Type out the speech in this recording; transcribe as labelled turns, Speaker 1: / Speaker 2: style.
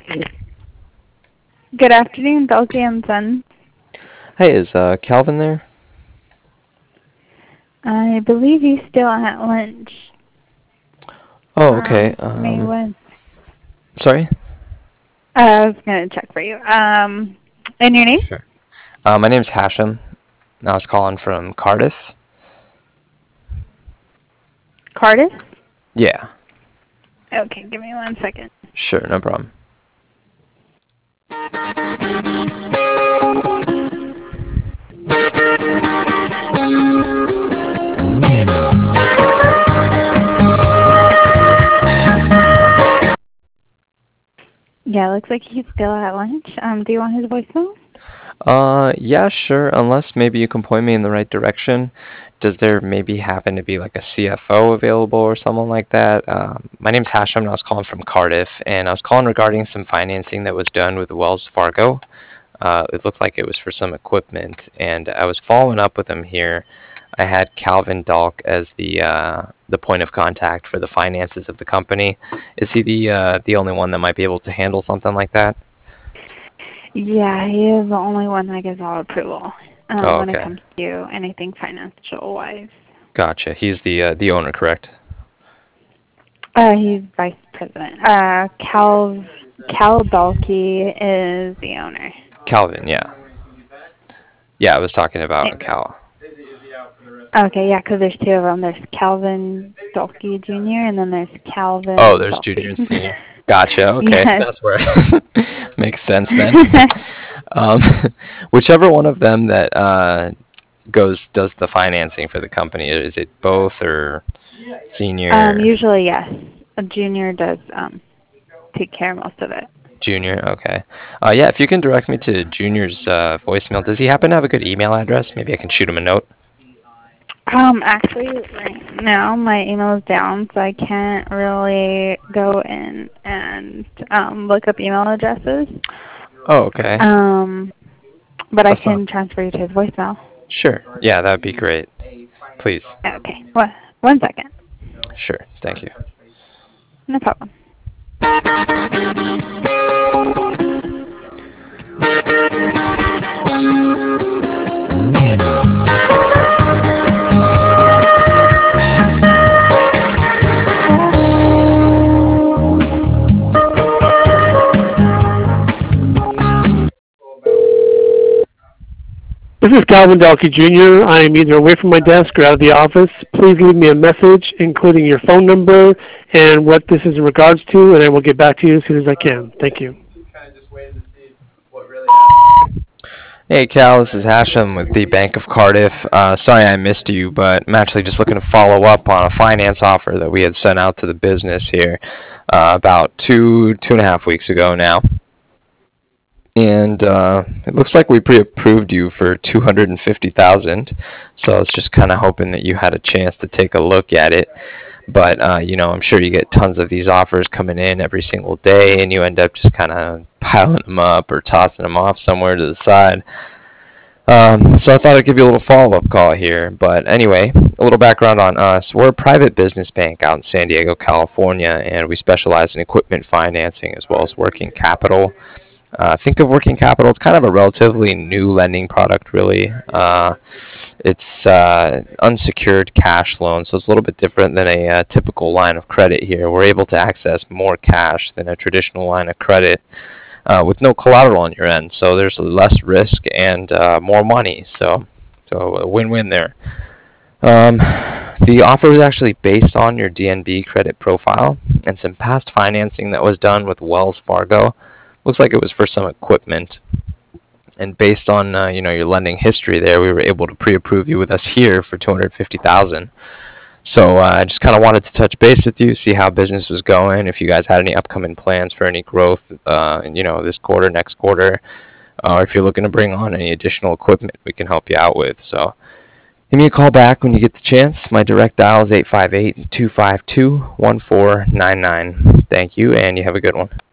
Speaker 1: Good afternoon, Dulcie and Son.
Speaker 2: Hey, is Calvin there?
Speaker 1: I believe he's still at lunch.
Speaker 2: Oh, okay.
Speaker 1: May was.
Speaker 2: Sorry?
Speaker 1: I was gonna check for you. And your name?
Speaker 2: Sure. My name's Hashem. I was calling from Cardiff.
Speaker 1: Cardiff?
Speaker 2: Yeah.
Speaker 1: Okay, give me 1 second.
Speaker 2: Sure, no problem.
Speaker 1: Yeah, looks like he's still at lunch. Do you want his voicemail?
Speaker 2: Yeah, sure. Unless maybe you can point me in the right direction. Does there maybe happen to be like a CFO available or someone like that? My name's Hashem, and I was calling from Cardiff, and I was calling regarding some financing that was done with Wells Fargo. It looked like it was for some equipment, and I was following up with him here. I had Calvin Dalk as the point of contact for the finances of the company. Is he the only one that might be able to handle something like that?
Speaker 1: Yeah, he is the only one that gives all approval
Speaker 2: Oh,
Speaker 1: when it
Speaker 2: okay.
Speaker 1: comes to anything financial-wise.
Speaker 2: Gotcha. He's the owner, correct?
Speaker 1: He's vice president. Cal Dalkey is the owner.
Speaker 2: Calvin, yeah. Yeah, I was talking about Cal.
Speaker 1: Okay, yeah, because there's two of them. There's Calvin Dalkey Jr. and then there's
Speaker 2: Oh,
Speaker 1: Calvin
Speaker 2: there's
Speaker 1: Dalkey.
Speaker 2: junior and senior. Gotcha. Okay,
Speaker 1: Yes.
Speaker 2: that's where makes sense then. Um, whichever one of them that does the financing for the company. Is it both or senior?
Speaker 1: Usually, yes. A junior does take care of most of it.
Speaker 2: Junior, okay. Yeah, if you can direct me to Junior's voicemail. Does he happen to have a good email address? Maybe I can shoot him a note.
Speaker 1: Actually, right now my email is down, so I can't really go in and look up email addresses.
Speaker 2: Oh, okay.
Speaker 1: But I
Speaker 2: That's not.
Speaker 1: can transfer you to his voicemail.
Speaker 2: Sure. Yeah, that'd be great. Please.
Speaker 1: Okay. 1 second.
Speaker 2: Sure. Thank you.
Speaker 1: No problem.
Speaker 3: This is Calvin Dalkey Jr. I am either away from my desk or out of the office. Please leave me a message, including your phone number and what this is in regards to, and I will get back to you as soon as I can. Thank you.
Speaker 2: Hey, Cal, this is Hashem with the Bank of Cardiff. Sorry I missed you, but I'm actually just looking to follow up on a finance offer that we had sent out to the business here about two and a half weeks ago now. And it looks like we pre-approved you for $250,000. So I was just kind of hoping that you had a chance to take a look at it. But I'm sure you get tons of these offers coming in every single day, and you end up just kind of piling them up or tossing them off somewhere to the side. So I thought I'd give you a little follow-up call here. But anyway, a little background on us. We're a private business bank out in San Diego, California, and we specialize in equipment financing as well as working capital. Think of working capital. It's kind of a relatively new lending product, really. It's unsecured cash loan, so it's a little bit different than a typical line of credit here. We're able to access more cash than a traditional line of credit with no collateral on your end. So there's less risk and more money. So a win-win there. The offer is actually based on your DNB credit profile and some past financing that was done with Wells Fargo. Looks like it was for some equipment. And based on your lending history there, we were able to pre-approve you with us here for $250,000. So I just kind of wanted to touch base with you, see how business was going, if you guys had any upcoming plans for any growth, this quarter, next quarter, or if you're looking to bring on any additional equipment we can help you out with. So give me a call back when you get the chance. My direct dial is 858-252-1499. Thank you, and you have a good one.